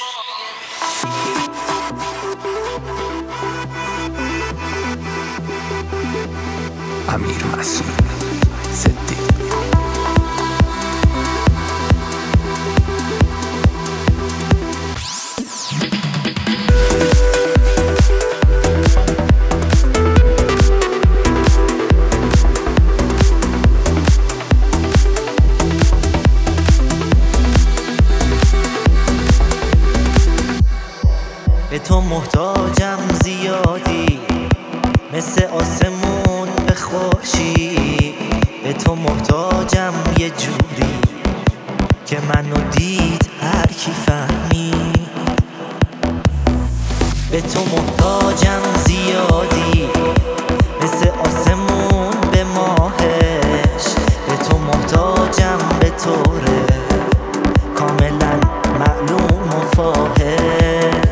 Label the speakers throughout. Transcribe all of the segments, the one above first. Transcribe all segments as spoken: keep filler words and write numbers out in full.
Speaker 1: امیر مسعود صدیق.
Speaker 2: به تو محتاجم زیادی، مثل آسمون به خورشید. به تو محتاجم یه جوری که منو دید هر کی فهمید. به تو محتاجم زیادی، مثل آسمون به ماهش. به تو محتاجم به طوره کاملا معلوم و فاحش.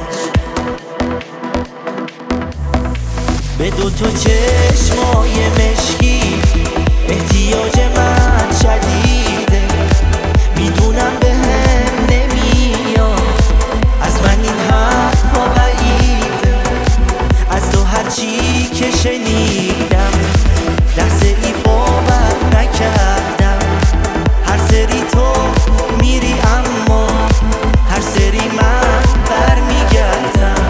Speaker 2: به دو تو چشمای مشکی احتیاج من شدیده. میدونم به هم نمیاد، از من این حرفا بعیده. از تو هرچی که شنیدم لحظه ای باور نکردم. هر سری تو میری اما هر سری من برمیگردم.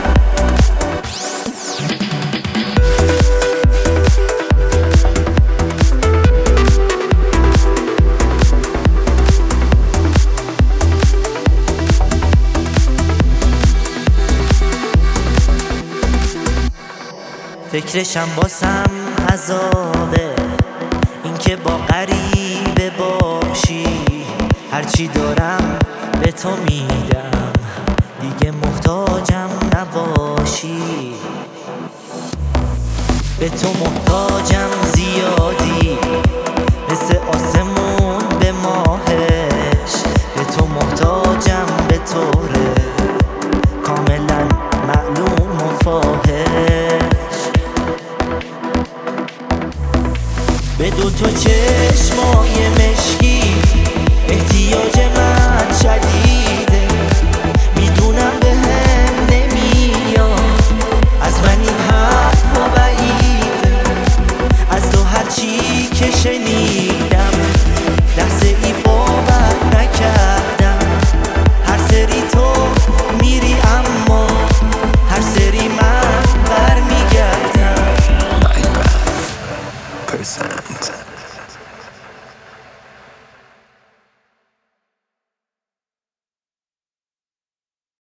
Speaker 2: فکرشم باسم عذابه، اینکه با غریبه باشی. هرچی دارم به تو میدم، دیگه محتاجم نباشی. به تو محتاجم زیادی،